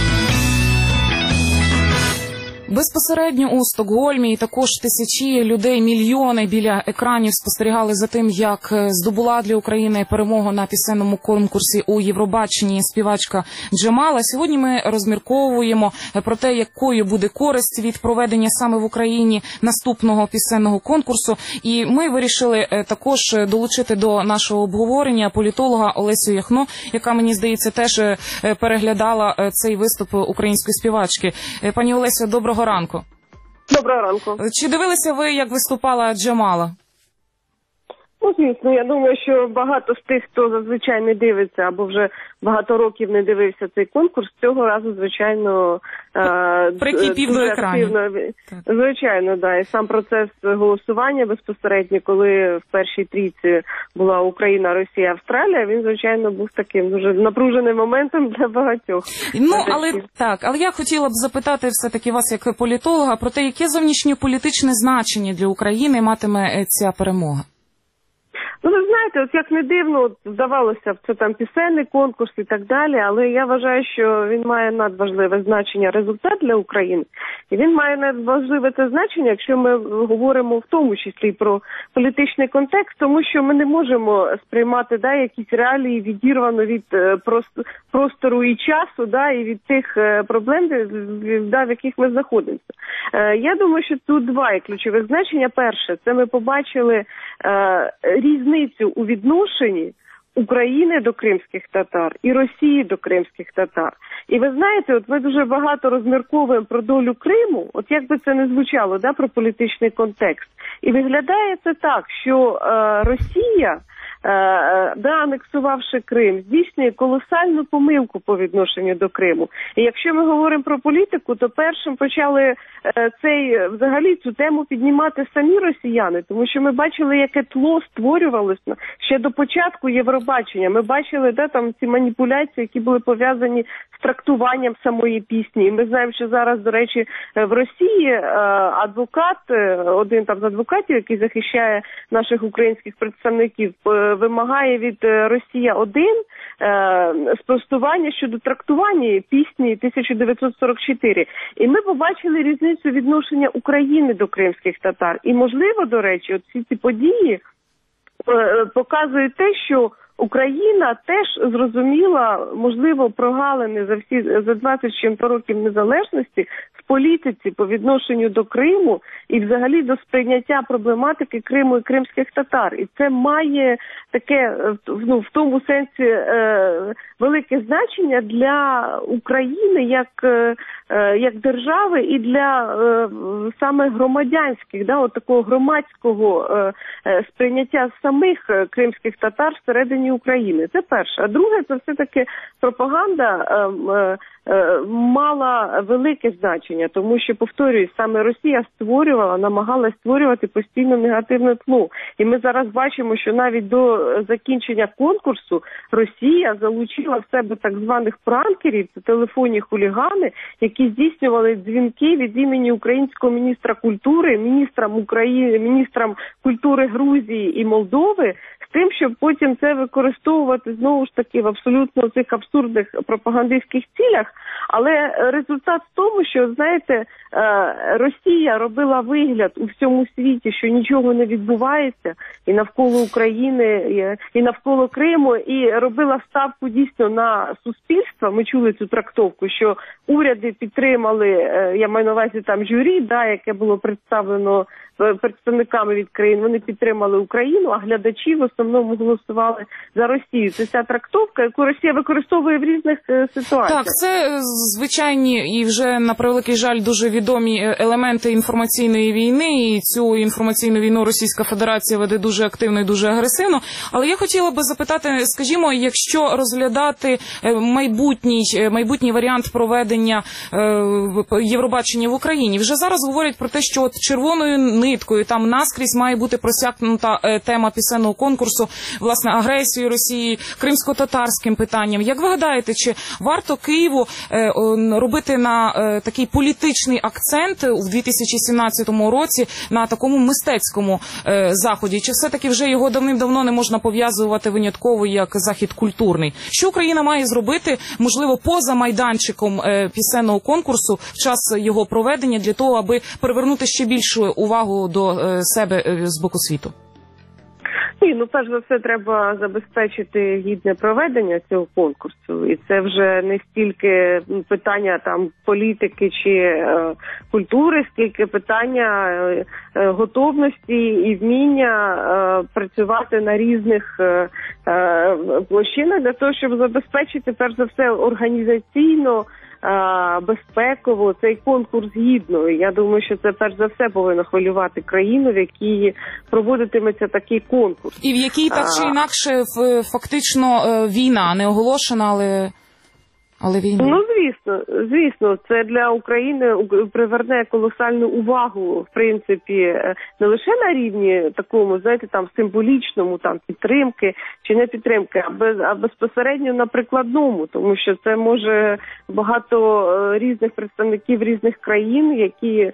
Безпосередньо у Стокгольмі і також тисячі людей, мільйони біля екранів спостерігали за тим, як здобула для України перемогу на пісенному конкурсі у Євробаченні співачка Джамала. Сьогодні ми розмірковуємо про те, якою буде користь від проведення саме в Україні наступного пісенного конкурсу. І ми вирішили також долучити до нашого обговорення політолога Олесю Яхно, яка, мені здається, теж переглядала цей виступ української співачки. Пані Олесю, доброго ранку. Доброго ранку. Чи дивилися ви, як виступала Джамала? Ну, звісно, я думаю, що багато з тих, хто зазвичай не дивиться або вже багато років не дивився цей конкурс, цього разу, звичайно, прикипів до екранів. Звичайно, да. І сам процес голосування безпосередньо, коли в першій трійці була Україна, Росія, Австралія, він, звичайно, був таким дуже напруженим моментом для багатьох. Ну, але я хотіла б запитати все-таки вас, як політолога, про те, яке зовнішньополітичне значення для України матиме ця перемога? Ну, ви знаєте, от як не дивно, от, здавалося б, це там пісенний конкурс і так далі, але я вважаю, що він має надважливе значення, результат для України. І він має надважливе це значення, якщо ми говоримо в тому числі про політичний контекст, тому що ми не можемо сприймати якісь реалії відірвано від простору і часу, і від тих проблем, в яких ми знаходимося. Я думаю, що тут два є ключових значення. Перше, це ми побачили різницю у відношенні України до кримських татар і Росії до кримських татар. І ви знаєте, от ми дуже багато розмірковуємо про долю Криму, от як би це не звучало, да, про політичний контекст. І виглядає це так, що Росія, анексувавши Крим, здійснює колосальну помилку по відношенню до Криму. І якщо ми говоримо про політику, то першим почали взагалі цю тему піднімати самі росіяни, тому що ми бачили, яке тло створювалося ще до початку Євробачення. Ми бачили, там ці маніпуляції, які були пов'язані з трактуванням самої пісні. І ми знаємо, що зараз, до речі, в Росії адвокат, один з адвокатів, який захищає наших українських представників, вимагає від Росія-1 спростування щодо трактування пісні 1944. І ми побачили різницю відношення України до кримських татар. І, можливо, до речі, от всі ці події показують те, що Україна теж зрозуміла, можливо, прогалини за 20 з чим-то років незалежності в політиці по відношенню до Криму і взагалі до сприйняття проблематики Криму і кримських татар. І це має таке, в тому сенсі, велике значення для України як держави і для саме громадянських, такого громадського сприйняття самих кримських татар всередині України. Це перше. А друге, це все-таки пропаганда мала велике значення, тому що, повторюю, саме Росія намагалась створювати постійно негативне тло. І ми зараз бачимо, що навіть до закінчення конкурсу Росія залучила в себе так званих пранкерів, це телефонні хулігани, які здійснювали дзвінки від імені українського міністра культури, міністрам культури Грузії і Молдови, з тим, щоб потім це використовувати знову ж таки в абсолютно цих абсурдних пропагандистських цілях. Але результат в тому, що, знаєте, Росія робила вигляд у всьому світі, що нічого не відбувається і навколо України, і навколо Криму, і робила ставку дійсно на суспільство. Ми чули цю трактовку, що уряди підтримали, я маю на увазі там журі, яке було представлено представниками від країн, вони підтримали Україну, а глядачі в основному голосували за Росію. Це ця трактовка, яку Росія використовує в різних ситуаціях. Так, це звичайні і вже, на превеликий жаль, дуже відомі елементи інформаційної війни, і цю інформаційну війну Російська Федерація веде дуже активно і дуже агресивно. Але я хотіла би запитати, скажімо, якщо розглядати майбутній варіант проведення Євробачення в Україні, вже зараз говорять про те, що червоною ниткою там наскрізь має бути просякнута тема пісенного конкурсу, власне, агресією Росії, кримсько-татарським питанням. Як ви гадаєте, чи варто Києву робити на такий політичний акцент у 2017 році на такому мистецькому заході? Чи все-таки вже його давним-давно не можна пов'язувати винятково як захід культурний? Що Україна має зробити, можливо, поза майданчиком пісенного конкурсу в час його проведення для того, аби привернути ще більшу увагу до себе з боку світу? Перш за все, треба забезпечити гідне проведення цього конкурсу. І це вже не стільки питання політики чи культури, скільки питання готовності і вміння працювати на різних площинах для того, щоб забезпечити, перш за все, організаційно, безпеково цей конкурс гідно. І я думаю, що це перш за все повинно хвилювати країну, в якій проводитиметься такий конкурс. І в якій так чи інакше фактично війна не оголошена, але війна. Звісно, це для України приверне колосальну увагу, в принципі, не лише на рівні такому, символічному, підтримки чи не підтримки, а безпосередньо на прикладному, тому що це може багато різних представників різних країн, які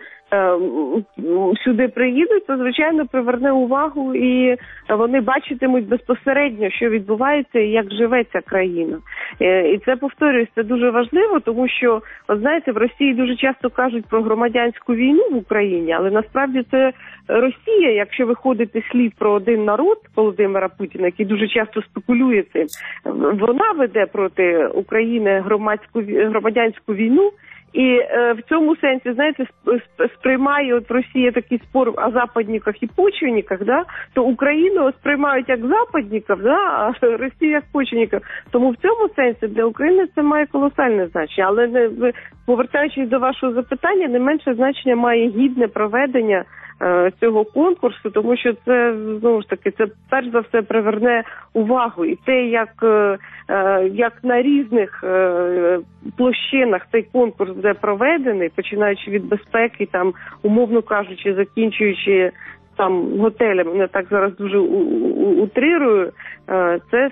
сюди приїдуть, то, звичайно, приверне увагу, і вони бачитимуть безпосередньо, що відбувається і як живе ця країна. І це, повторюсь, це дуже важливо, тому що, знаєте, в Росії дуже часто кажуть про громадянську війну в Україні, але насправді це Росія, якщо виходити слід про один народ Володимира Путіна, який дуже часто спекулює цим, вона веде проти України громадянську війну, І в цьому сенсі, знаєте, сприймає от Росія такий спор о западниках і почвенниках, да, то Україну сприймають як западників, да, а Росію як почвенників. Тому в цьому сенсі для України це має колосальне значення. Але повертаючись до вашого запитання, не менше значення має гідне проведення цього конкурсу, тому що це, знову ж таки, це перш за все приверне увагу. І те, як на різних площинах цей конкурс буде проведений, починаючи від безпеки, там, умовно кажучи, закінчуючи там готелями, я так зараз дуже утрирую, це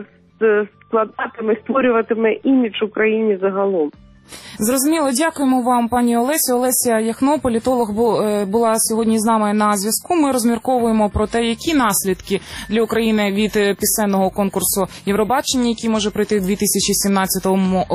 створюватиме імідж Україні загалом. Зрозуміло, дякуємо вам, пані Олесю. Олеся Яхно, політолог, була сьогодні з нами на зв'язку. Ми розмірковуємо про те, які наслідки для України від пісенного конкурсу Євробачення, який може прийти в 2017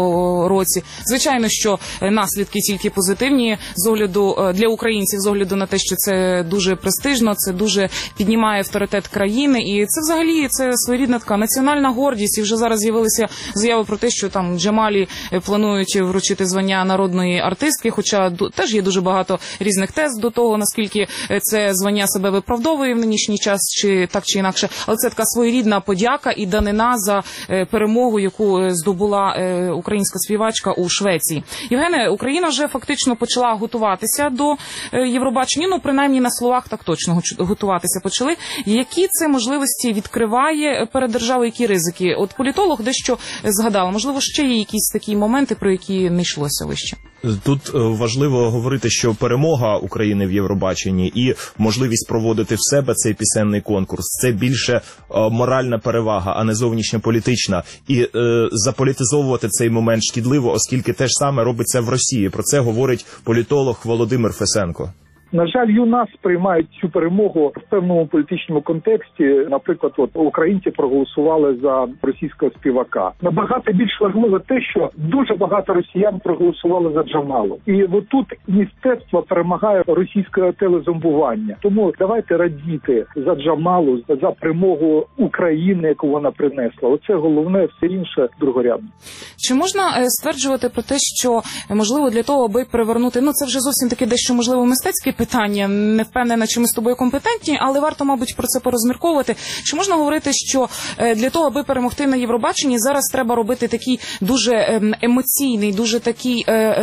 році. Звичайно, що наслідки тільки позитивні з огляду для українців, з огляду на те, що це дуже престижно, це дуже піднімає авторитет країни, і це взагалі це своєрідна така національна гордість. І вже зараз з'явилися заяви про те, що там Джамалі планують вручити звання народної артистки, хоча теж є дуже багато різних тез до того, наскільки це звання себе виправдовує в нинішній час, чи так чи інакше. Але це така своєрідна подяка і данина за перемогу, яку здобула українська співачка у Швеції. Євгене, Україна вже фактично почала готуватися до Євробачення, ну, принаймні на словах так точно готуватися почали. Які це можливості відкриває перед державою, які ризики? От політолог дещо згадала, можливо, ще є якісь такі моменти, про які не йшлося вище. Тут важливо говорити, що перемога України в Євробаченні і можливість проводити в себе цей пісенний конкурс – це більше моральна перевага, а не зовнішньополітична. І заполітизовувати цей момент шкідливо, оскільки те ж саме робиться в Росії. Про це говорить політолог Володимир Фесенко. На жаль, і у нас сприймають цю перемогу в певному політичному контексті. Наприклад, українці проголосували за російського співака. Набагато більш важливо те, що дуже багато росіян проголосували за Джамалу. І отут мистецтво перемагає російське телезомбування. Тому давайте радіти за Джамалу, за перемогу України, яку вона принесла. Оце головне, все інше другорядне. Чи можна стверджувати про те, що можливо для того, аби привернути, ну це вже зовсім таки дещо можливо мистецьке питання, не впевнена, чи ми з тобою компетентні, але варто, мабуть, про це порозмірковувати. Чи можна говорити, що для того, аби перемогти на Євробаченні, зараз треба робити такий дуже емоційний, дуже такий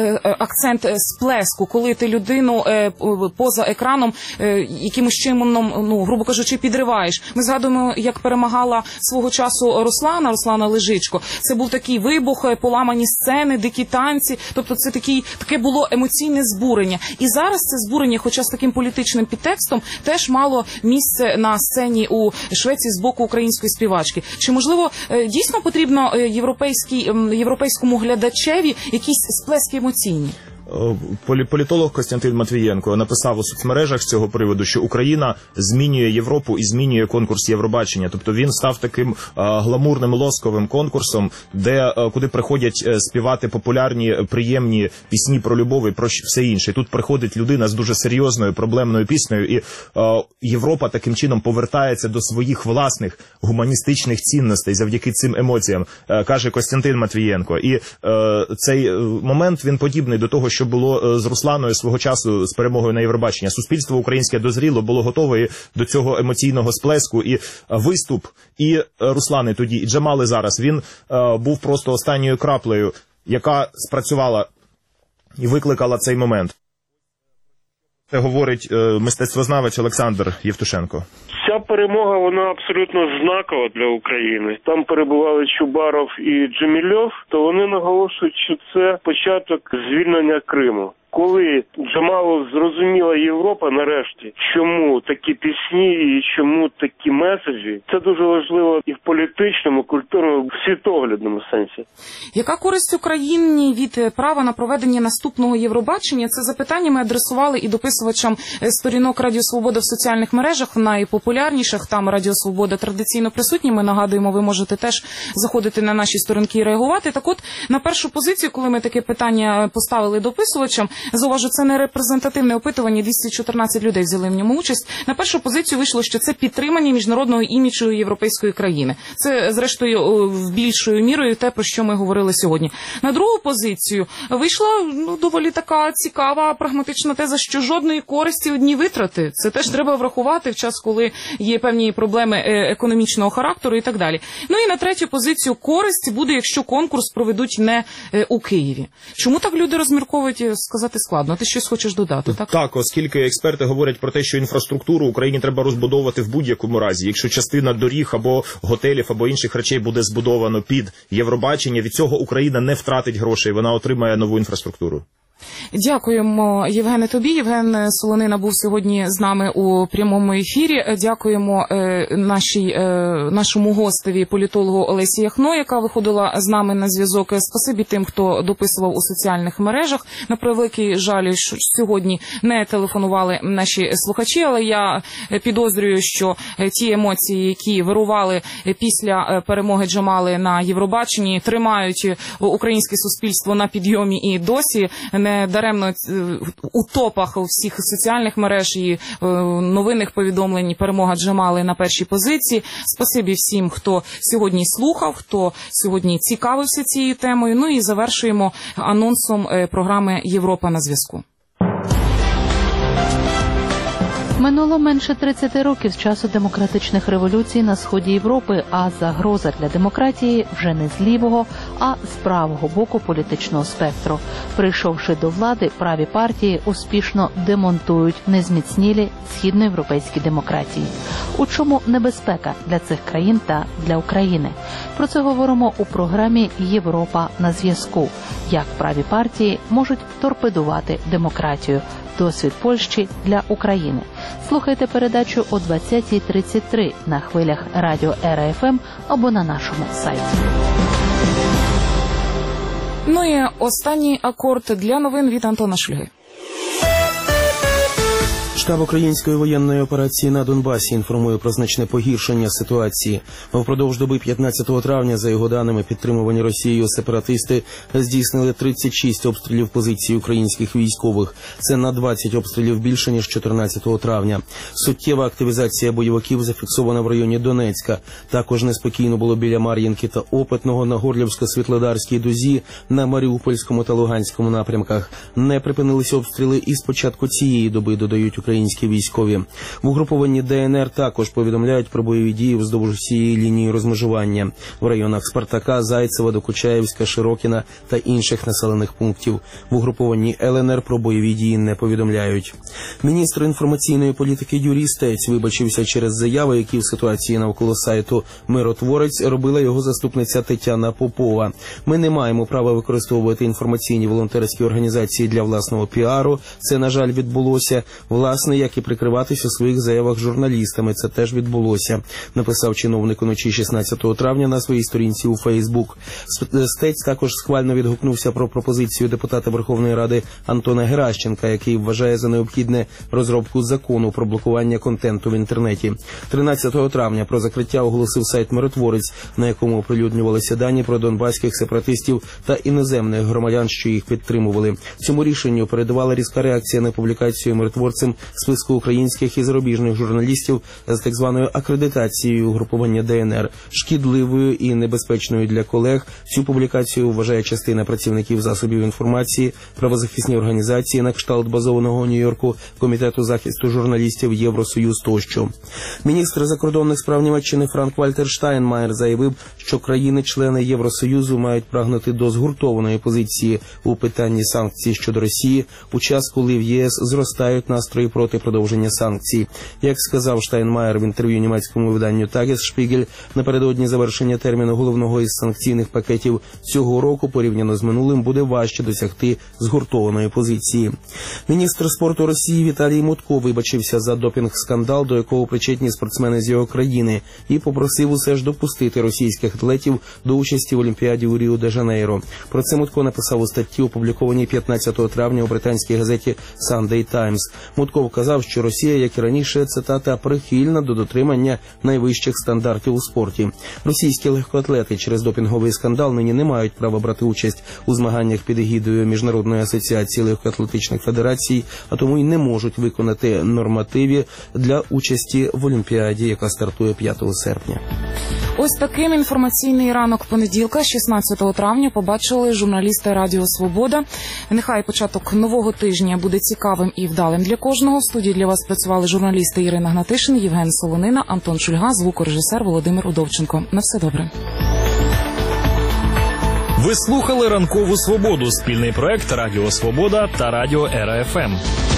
акцент сплеску, коли ти людину поза екраном якимось чином, ну, грубо кажучи, підриваєш. Ми згадуємо, як перемагала свого часу Руслана Лежичко. Це був такий вибух, поламані сцени, дикі танці, тобто це таке було емоційне збурення. І зараз це збурення, хоча з таким політичним підтекстом, теж мало місце на сцені у Швеції з боку української співачки. Чи, можливо, дійсно потрібно європейському глядачеві якісь сплески емоційні? Політолог Костянтин Матвієнко написав у соцмережах з цього приводу, що Україна змінює Європу і змінює конкурс Євробачення. Тобто він став таким гламурним, лосковим конкурсом, куди приходять співати популярні, приємні пісні про любов і про все інше. Тут приходить людина з дуже серйозною проблемною піснею, і Європа таким чином повертається до своїх власних гуманістичних цінностей завдяки цим емоціям, каже Костянтин Матвієнко. І цей момент, він подібний до того, що було з Русланою свого часу з перемогою на Євробачення. Суспільство українське дозріло, було готове до цього емоційного сплеску, і виступ і Руслани тоді, і Джамали зараз, він був просто останньою краплею, яка спрацювала і викликала цей момент. Це говорить мистецтвознавець Олександр Євтушенко. Ця перемога, вона абсолютно знакова для України. Там перебували Чубаров і Джемільов, то вони наголошують, що це початок звільнення Криму. Коли Джамалу зрозуміла Європа нарешті, чому такі пісні і чому такі меседжі, це дуже важливо і в політичному, культурному, світоглядному сенсі. Яка користь Україні від права на проведення наступного Євробачення? Це запитання ми адресували і дописувачам сторінок Радіо Свобода в соціальних мережах, в найпопулярніших, там Радіо Свобода традиційно присутні. Ми нагадуємо, ви можете теж заходити на наші сторінки і реагувати. Так от, на першу позицію, коли ми таке питання поставили дописувачам, Зауважу, це не репрезентативне опитування, 214 людей взяли в ньому участь. На першу позицію вийшло, що це підтримання міжнародного іміджу європейської країни. Це, зрештою, в більшою мірою те, про що ми говорили сьогодні. На другу позицію вийшла доволі така цікава, прагматична теза, що жодної користі одні витрати. Це теж треба врахувати в час, коли є певні проблеми економічного характеру і так далі. Ну і на третю позицію користь буде, якщо конкурс проведуть не у Києві. Чому так люди розмірковують, сказати складно. Ти щось хочеш додати, так? Так, оскільки експерти говорять про те, що інфраструктуру Україні треба розбудовувати в будь-якому разі. Якщо частина доріг або готелів, або інших речей буде збудовано під Євробачення, від цього Україна не втратить грошей, вона отримає нову інфраструктуру. Дякуємо, Євгене, тобі. Євген Солонина був сьогодні з нами у прямому ефірі. Дякуємо нашому гостеві, політологу Олесі Яхно, яка виходила з нами на зв'язок. Спасибі тим, хто дописував у соціальних мережах. На превеликий жаль, що сьогодні не телефонували наші слухачі, але я підозрюю, що ті емоції, які вирували після перемоги Джамали на Євробаченні, тримають українське суспільство на підйомі і досі. Не даремно у топах у всіх соціальних мереж і новинних повідомлень перемога Джамали на першій позиції. Спасибі всім, хто сьогодні слухав, хто сьогодні цікавився цією темою. Ну і завершуємо анонсом програми «Європа на зв'язку». Минуло менше 30 років з часу демократичних революцій на сході Європи, а загроза для демократії вже не з лівого, а з правого боку політичного спектру. Прийшовши до влади, праві партії успішно демонтують незміцнілі східноєвропейські демократії. У чому небезпека для цих країн та для України? Про це говоримо у програмі «Європа на зв'язку». Як праві партії можуть торпедувати демократію? Досвід Польщі для України. Слухайте передачу о 20:33 на хвилях радіо ЕРА-ФМ або на нашому сайті. Ну і останній акорд для новин від Антона Шлюги. Штаб української воєнної операції на Донбасі інформує про значне погіршення ситуації. Впродовж доби 15 травня, за його даними, підтримувані Росією сепаратисти здійснили 36 обстрілів позицій українських військових. Це на 20 обстрілів більше, ніж 14 травня. Суттєва активізація бойовиків зафіксована в районі Донецька. Також неспокійно було біля Мар'їнки та Опитного, на Горлівсько-Світлодарській дузі, на Маріупольському та Луганському напрямках. Не припинилися обстріли і з початку цієї доби, додають українські військові. В угрупованні ДНР також повідомляють про бойові дії вздовж усієї лінії розмежування в районах Спартака, Зайцева, Докучаєвська, Широкіна та інших населених пунктів. В угрупованні ЛНР про бойові дії не повідомляють. Міністр інформаційної політики Юрій Стець вибачився через заяви, які в ситуації навколо сайту «Миротворець» робила його заступниця Тетяна Попова. «Ми не маємо права використовувати інформаційні волонтерські організації для власного піару. Це, на жаль, відбулося. Власне, як і прикриватись у своїх заявах журналістами. Це теж відбулося», написав чиновник уночі 16 травня на своїй сторінці у Фейсбук. Стець також схвально відгукнувся про пропозицію депутата Верховної Ради Антона Геращенка, який вважає за необхідне розробку закону про блокування контенту в інтернеті. 13 травня про закриття оголосив сайт «Миротворець», на якому оприлюднювалися дані про донбаських сепаратистів та іноземних громадян, що їх підтримували. Цьому рішенню передувала різка реакція на публікацію «Миротворцем» списку українських і зарубіжних журналістів з так званою акредитацією угрупування ДНР, шкідливою і небезпечною для колег. Цю публікацію вважає частина працівників засобів інформації, правозахисні організації на кшталт базованого у Нью-Йорку Комітету захисту журналістів, Євросоюз тощо. Міністр закордонних справ Німеччини Франк-Вальтер Штайнмаєр заявив, що країни-члени Євросоюзу мають прагнути до згуртованої позиції у питанні санкцій щодо Росії у час, коли в ЄС зростають настрої проти продовження санкцій. Як сказав Штайнмаєр в інтерв'ю німецькому виданню «Тагес-Шпігель», напередодні завершення терміну головного із санкційних пакетів цього року, порівняно з минулим, буде важче досягти згуртованої позиції. Міністр спорту Росії Віталій Мутко вибачився за допінг-скандал, до якого причетні спортсмени з його країни, і попросив усе ж допустити російських атлетів до участі в Олімпіаді у Ріо-де-Жанейро. Про це Мутко написав у статті, опублікованій 15 травня у британській газеті «Sunday Times». Мутко вказав, що Росія, як і раніше, цитата, прихильна до дотримання найвищих стандартів у спорті. Російські легкоатлети через допінговий скандал нині не мають права брати участь у змаганнях під егідою Міжнародної асоціації легкоатлетичних федерацій, а тому й не можуть виконати нормативи для участі в Олімпіаді, яка стартує 5 серпня. Ось таким інформаційний ранок понеділка, 16 травня, побачили журналісти Радіо Свобода. Нехай початок нового тижня буде цікавим і вдалим для кожного. В студії для вас працювали журналісти Ірина Гнатишин, Євген Солонина, Антон Шульга, звукорежисер Володимир Удовченко. На все добре. Ви слухали «Ранкову Свободу» – спільний проект Радіо Свобода та Радіо Ера ФМ.